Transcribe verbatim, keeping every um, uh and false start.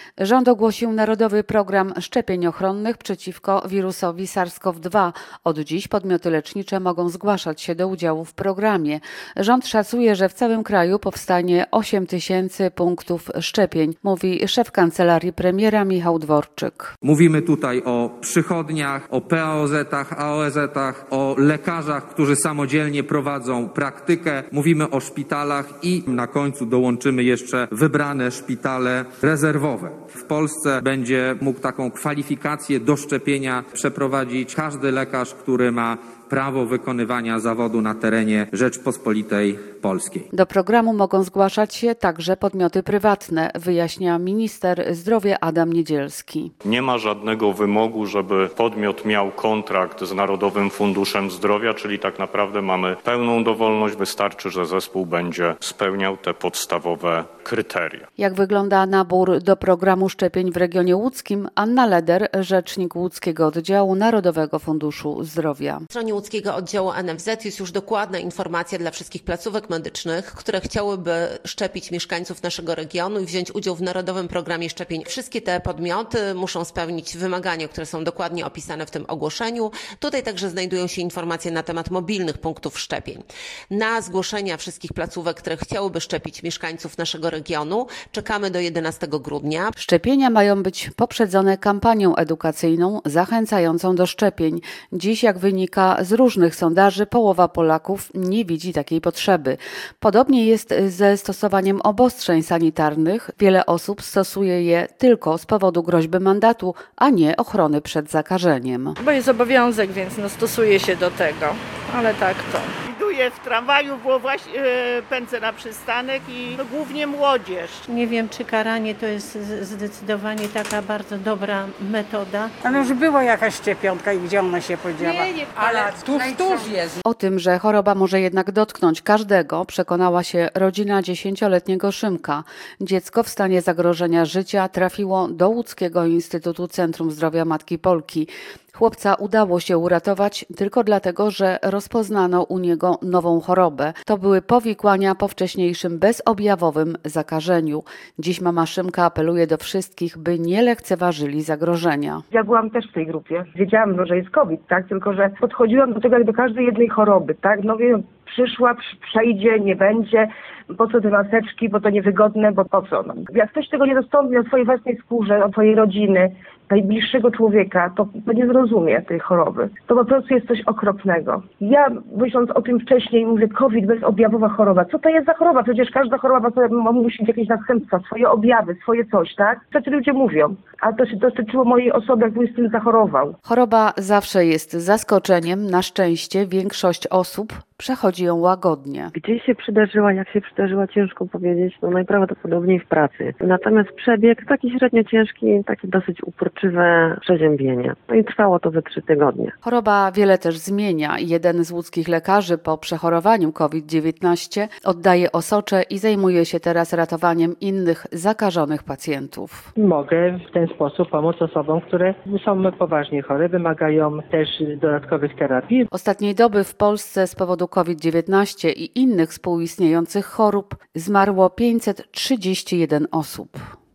Rząd ogłosił Narodowy Program Szczepień Ochronnych przeciwko wirusowi SARS-CoV dwa. Od dziś podmioty lecznicze mogą zgłaszać się do udziału w programie. Rząd szacuje, że w całym kraju powstanie osiem tysięcy punktów szczepień, mówi szef kancelarii premiera Michał Dworczyk. Mówimy tutaj o przychodniach, o P A O Z-ach, A O Z-ach, o lekarzach, którzy samodzielnie prowadzą praktykę. Mówimy o szpitalach i na końcu dołączymy jeszcze wybrane szpitale rezerwowe. W Polsce będzie mógł taką kwalifikację do szczepienia przeprowadzić każdy lekarz, który ma prawo wykonywania zawodu na terenie Rzeczpospolitej Polskiej. Do programu mogą zgłaszać się także podmioty prywatne, wyjaśnia minister zdrowia Adam Niedzielski. Nie ma żadnego wymogu, żeby podmiot miał kontrakt z Narodowym Funduszem Zdrowia, czyli tak naprawdę mamy pełną dowolność, wystarczy, że zespół będzie spełniał te podstawowe kryteria. Jak wygląda nabór do programu szczepień w regionie łódzkim? Anna Leder, rzecznik łódzkiego oddziału Narodowego Funduszu Zdrowia. Na stronie łódzkiego oddziału N F Z jest już dokładna informacja dla wszystkich placówek medycznych, które chciałyby szczepić mieszkańców naszego regionu i wziąć udział w Narodowym Programie Szczepień. Wszystkie te podmioty muszą spełnić wymagania, które są dokładnie opisane w tym ogłoszeniu. Tutaj także znajdują się informacje na temat mobilnych punktów szczepień. Na zgłoszenia wszystkich placówek, które chciałyby szczepić mieszkańców naszego regionu, czekamy do jedenastego grudnia. Szczepienia mają być poprzedzone kampanią edukacyjną zachęcającą do szczepień. Dziś, jak wynika z różnych sondaży, połowa Polaków nie widzi takiej potrzeby. Podobnie jest ze stosowaniem obostrzeń sanitarnych. Wiele osób stosuje je tylko z powodu groźby mandatu, a nie ochrony przed zakażeniem. Bo jest obowiązek, więc no stosuje się do tego, ale tak to. Widuję w tramwaju, było właśnie yy, pędzę na przystanek i no, głównie młodzież. Nie wiem, czy karanie to jest zdecydowanie taka bardzo dobra metoda. Ale już była jakaś szczepionka i gdzie ona się podziała? Nie, nie, ale tu wtóż jest. O tym, że choroba może jednak dotknąć każdego, przekonała się rodzina dziesięcioletniego Szymka. Dziecko w stanie zagrożenia życia trafiło do Łódzkiego Instytutu Centrum Zdrowia Matki Polki. Chłopca udało się uratować tylko dlatego, że rozpoznano u niego nową chorobę. To były powikłania po wcześniejszym bezobjawowym zakażeniu. Dziś mama Szymka apeluje do wszystkich, by nie lekceważyli zagrożenia. Ja byłam też w tej grupie. Wiedziałam, no, że jest COVID, tak? Tylko że podchodziłam do tego jak do każdej jednej choroby, tak? No wiem, przyszła, przejdzie, nie będzie. Po co te maseczki, bo to niewygodne, bo po co? No. Jak ktoś tego nie dostąpi na swojej własnej skórze, od swojej rodziny, najbliższego człowieka, to, to nie zrozumie tej choroby. To po prostu jest coś okropnego. Ja, myśląc o tym wcześniej, mówię, COVID, bezobjawowa choroba. Co to jest za choroba? Przecież każda choroba musi mieć jakieś następstwa, swoje objawy, swoje coś, tak? Co ludzie mówią. A to się dotyczyło mojej osoby, jakby z tym zachorował. Choroba zawsze jest zaskoczeniem. Na szczęście większość osób przechodzi ją łagodnie. Gdzie się przydarzyła, jak się przydarzyła, ciężko powiedzieć, no najprawdopodobniej w pracy. Natomiast przebieg taki średnio ciężki, takie dosyć uporczywe przeziębienie. No i trwało to ze trzy tygodnie. Choroba wiele też zmienia. Jeden z łódzkich lekarzy po przechorowaniu COVID dziewiętnaście oddaje osocze i zajmuje się teraz ratowaniem innych zakażonych pacjentów. Mogę w ten sposób pomóc osobom, które są poważnie chore, wymagają też dodatkowych terapii. Ostatniej doby w Polsce z powodu COVID dziewiętnaście i innych współistniejących chorób zmarło pięćset trzydzieści jeden osób.